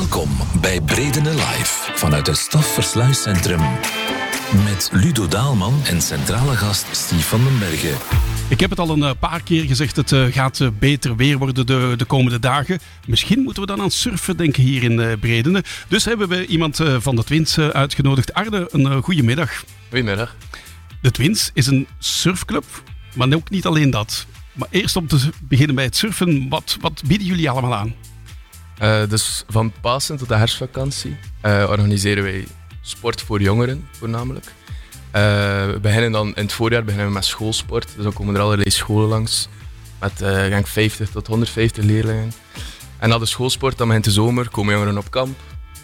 Welkom bij Bredene Live vanuit het Stafversluiscentrum. Met Ludo Daalman en centrale gast Steve van den Bergen. Ik heb het al een paar keer gezegd, het gaat beter weer worden de komende dagen. Misschien moeten we dan aan surfen denken hier in Bredene. Dus hebben we iemand van de Twins uitgenodigd. Arne, een goedemiddag. Goedemiddag. De Twins is een surfclub, maar ook niet alleen dat. Maar eerst om te beginnen bij het surfen, wat bieden jullie allemaal aan? Dus van Pasen tot de herfstvakantie organiseren wij sport voor jongeren voornamelijk. We beginnen dan in het voorjaar met schoolsport. Dus dan komen er allerlei scholen langs met denk 50 tot 150 leerlingen. En na de schoolsport, dan begint de zomer, komen jongeren op kamp.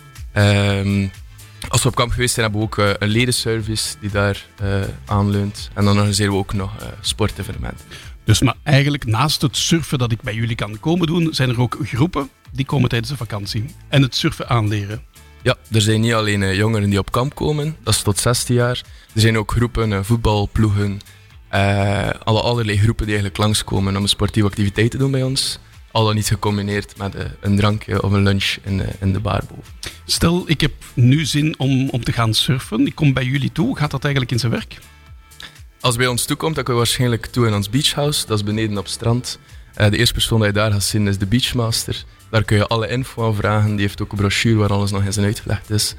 Als we op kamp geweest zijn, hebben we ook een ledenservice die daar aanleunt. En dan organiseren we ook nog sportevenementen. Dus maar eigenlijk naast het surfen dat ik bij jullie kan komen doen, zijn er ook groepen die komen tijdens de vakantie en het surfen aanleren. Ja, er zijn niet alleen jongeren die op kamp komen, dat is tot 16 jaar. Er zijn ook groepen, voetbalploegen, allerlei groepen die eigenlijk langskomen om een sportieve activiteit te doen bij ons. Al dan niet gecombineerd met een drankje of een lunch in de bar boven. Stel, ik heb nu zin om te gaan surfen. Ik kom bij jullie toe. Gaat dat eigenlijk in zijn werk? Als bij ons toekomt, dan komen we waarschijnlijk toe in ons beachhouse. Dat is beneden op het strand. De eerste persoon die je daar gaat zien is de beachmaster. Daar kun je alle info aan vragen. Die heeft ook een brochure waar alles nog eens in uitgelegd is.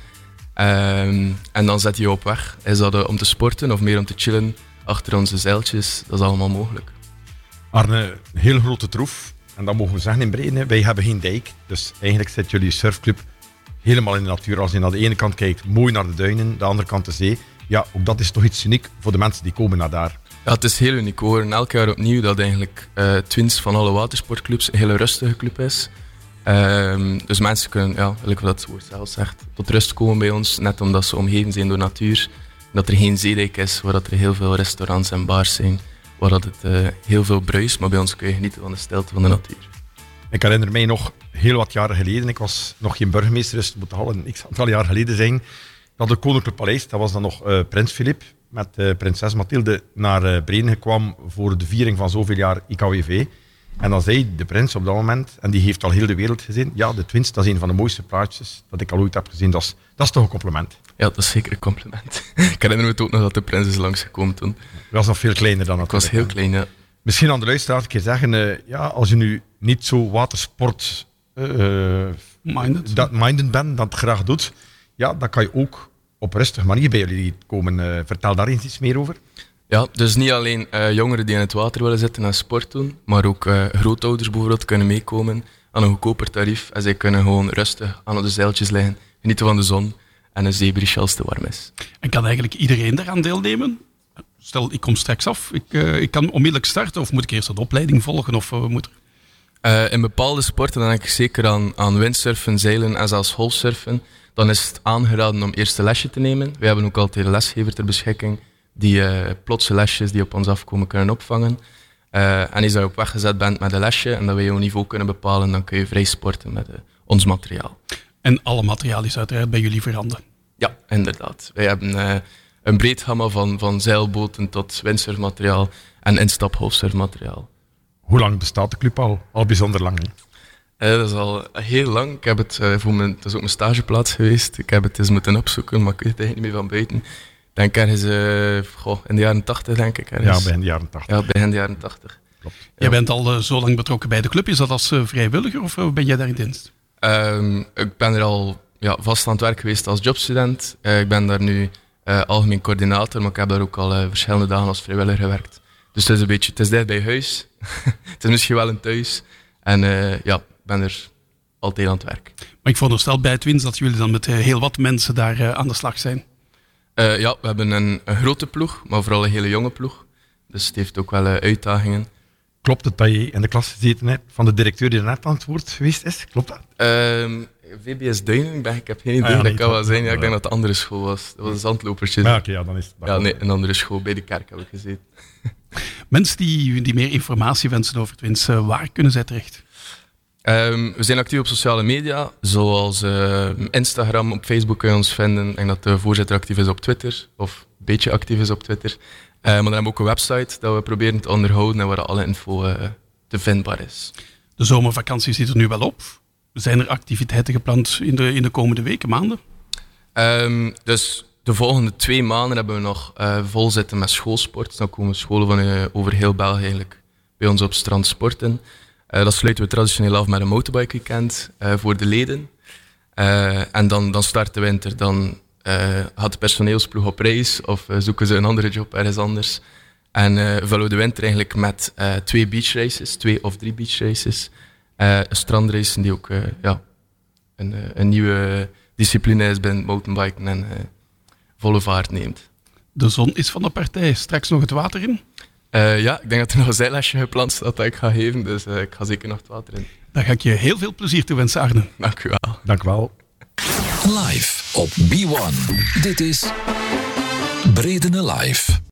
En dan zet je je op weg. Is dat om te sporten of meer om te chillen achter onze zeiltjes? Dat is allemaal mogelijk. Arne, een heel grote troef. En dat mogen we zeggen in Bredene. Wij hebben geen dijk. Dus eigenlijk zit jullie surfclub helemaal in de natuur. Als je naar de ene kant kijkt, mooi naar de duinen. De andere kant de zee. Ja, ook dat is toch iets uniek voor de mensen die komen naar daar. Ja, het is heel uniek hoor. En elk jaar opnieuw dat eigenlijk Twins van alle watersportclubs een hele rustige club is. Dus mensen kunnen, ja, gelijk wat het woord zelf zegt, tot rust komen bij ons. Net omdat ze omgeven zijn door natuur. Dat er geen zeedijk is, waar dat er heel veel restaurants en bars zijn. Waar dat het heel veel bruist, maar bij ons kun je genieten van de stilte van de natuur. Ik herinner mij nog heel wat jaren geleden, ik was nog geen burgemeester, dus het moet al een x-aantal jaar geleden zijn, dat het Koninklijk Paleis, dat was dan nog prins Filip, met prinses Mathilde naar Bredene kwam voor de viering van zoveel jaar IKWV. En dan zei de prins op dat moment, en die heeft al heel de wereld gezien, ja, de Twins, dat is een van de mooiste plaatjes dat ik al ooit heb gezien. Dat is toch een compliment? Ja, dat is zeker een compliment. Ik herinner me het ook nog dat de prins is langsgekomen toen. Dat was nog veel kleiner dan natuurlijk. Ik was heel klein, ja. Misschien aan de luisteraar een keer zeggen, ja, als je nu niet zo watersport minded bent, dat graag doet, ja, dan kan je ook op rustige manier bij jullie komen. Vertel daar eens iets meer over. Ja, dus niet alleen jongeren die in het water willen zitten en sport doen, maar ook grootouders bijvoorbeeld kunnen meekomen aan een goedkoper tarief. En zij kunnen gewoon rustig aan de zeiltjes liggen, genieten van de zon en een zeebries als het te warm is. En kan eigenlijk iedereen daaraan deelnemen? Stel, ik kom straks af, ik kan onmiddellijk starten of moet ik eerst een opleiding volgen? Of moet er... In bepaalde sporten, dan denk ik zeker aan windsurfen, zeilen en zelfs golfsurfen, dan is het aangeraden om eerst een lesje te nemen. We hebben ook altijd een lesgever ter beschikking die plotse lesjes die op ons afkomen kunnen opvangen. En als je op weg gezet bent met een lesje en dat we jouw niveau kunnen bepalen, dan kun je vrij sporten met ons materiaal. En alle materiaal is uiteraard bij jullie voorhanden? Ja, inderdaad. Wij hebben een breed gamma van zeilboten tot windsurfmateriaal en instap-golfsurfmateriaal. Hoe lang bestaat de club al? Al bijzonder lang, hè? Dat is al heel lang. Ik heb het dat is ook mijn stageplaats geweest. Ik heb het eens moeten opzoeken, maar ik weet het eigenlijk niet meer van buiten. Ik denk ergens in de jaren 80, denk ik. Ergens. Ja, begin de jaren 80. Ja, begin de jaren 80. Klopt. Ja. Jij bent al zo lang betrokken bij de club. Is dat als vrijwilliger of ben jij daar in dienst? Ik ben er al vast aan het werk geweest als jobstudent. Ik ben daar nu algemeen coördinator, maar ik heb daar ook al verschillende dagen als vrijwilliger gewerkt. Dus het is dicht bij huis. Het is misschien wel een thuis. En ik ben er altijd aan het werk. Maar ik veronderstel bij Twins dat jullie dan met heel wat mensen daar aan de slag zijn. Ja, we hebben een grote ploeg, maar vooral een hele jonge ploeg. Dus het heeft ook wel uitdagingen. Klopt het dat je in de klas gezeten hebt van de directeur die net aan het woord geweest is? Klopt dat? VBS Duinen, ik heb geen idee. Dat kan wel zijn. Ja, ik denk dat het een andere school was. Dat was een zandlopertje. Ja, okay, ja, dan is het een andere school. Bij de kerk heb ik gezeten. Mensen die meer informatie wensen over Twins, waar kunnen zij terecht? We zijn actief op sociale media, zoals Instagram, op Facebook kun je ons vinden. Ik denk dat de voorzitter actief is op Twitter, of een beetje actief is op Twitter. Maar dan hebben we ook een website dat we proberen te onderhouden en waar alle info te vindbaar is. De zomervakantie zit er nu wel op. Zijn er activiteiten gepland in de komende weken, maanden? Dus de volgende 2 maanden hebben we nog vol zitten met schoolsport. Dan komen scholen van over heel België eigenlijk bij ons op strand sporten. Dat sluiten we traditioneel af met een motorbike weekend voor de leden. En dan start de winter. Dan gaat de personeelsploeg op reis of zoeken ze een andere job ergens anders. En vullen we de winter eigenlijk met 2 beachraces, 2 of 3 beachraces. Strandracen die ook een nieuwe discipline is binnen mountainbiken en volle vaart neemt. De zon is van de partij. Straks nog het water in? Ik denk dat er nog een zijlesje gepland staat dat ik ga geven, dus ik ga zeker nog het water in. Dan ga ik je heel veel plezier toewensen, Arne. Dank u wel. Dank u wel. Live op B1. Dit is Bredene Live.